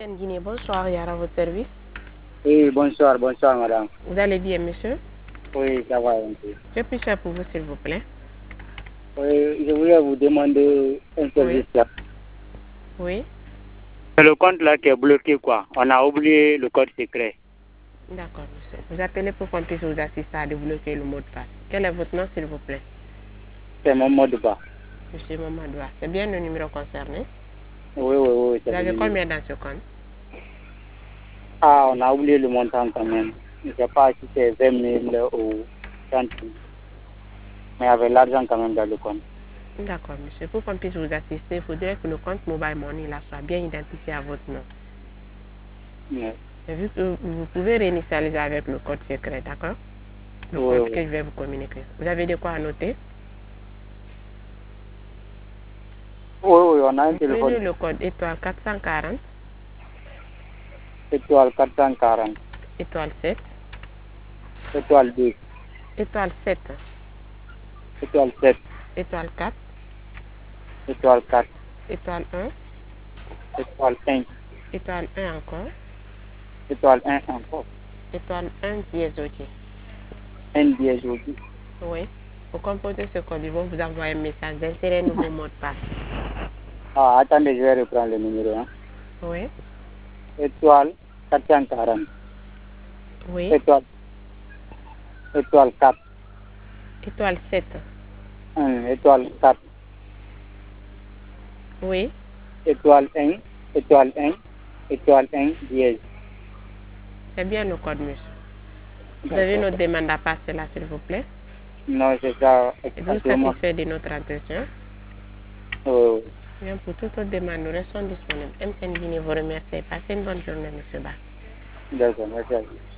MTN Guinée, bonsoir, il y a à votre service. Oui, bonsoir, bonsoir madame. Vous allez bien, monsieur? Oui, ça va un peu. Que puis-je faire pour vous, s'il vous plaît? Oui, je voulais vous demander un service là. Oui. C'est le compte là qui est bloqué quoi. On a oublié le code secret. D'accord, monsieur. Vous appelez pour qu'on puisse vous assister à débloquer le mot de passe. Quel est votre nom, s'il vous plaît? C'est mon mot de passe. Monsieur Mamadou, c'est bien le numéro concerné? Oui, oui, oui. Vous avez combien dans ce compte? Ah, on a oublié le montant quand même. Je ne sais pas si c'est 20 000 ou 30 000. Mais il y avait l'argent quand même dans le compte. D'accord, monsieur. Pour qu'on puisse vous assister, il faudrait que le compte Mobile Money là soit bien identifié à votre nom. Oui, Et vu que vous pouvez réinitialiser avec le code secret, d'accord? Le oui, code oui. que je vais vous communiquer. Vous avez de quoi annoter? Oui, oui, on a un Vous prenez téléphone. le code étoile 440, Étoile 440, étoile 7, étoile 2, étoile 7, étoile 7, étoile 4, étoile 4, étoile 1, étoile 5, étoile 1 encore, étoile 1 encore, étoile 1 dièse OK. N dièse aussi. Oui. Pour composer ce code, ils vont vous envoyer un message d'insérer un nouveau mot de passe. Ah, attendez, je vais reprendre le numéro. Hein. Oui. Étoile 440, Oui. étoile, étoile 4, Étoile 7. étoile 4, Oui. étoile 1, étoile 1, étoile 1 dièse. C'est bien le code, monsieur. Vous avez une D'accord. autre demande à passer là, s'il vous plaît? Non, c'est ça. Êtes-vous Actuellement, satisfait de notre entretien? euh, Bien, pour toute autre demande, nous restons disponibles. MTN Guinée vous remercie. Passez une bonne journée, monsieur Ba. d'accord, merci.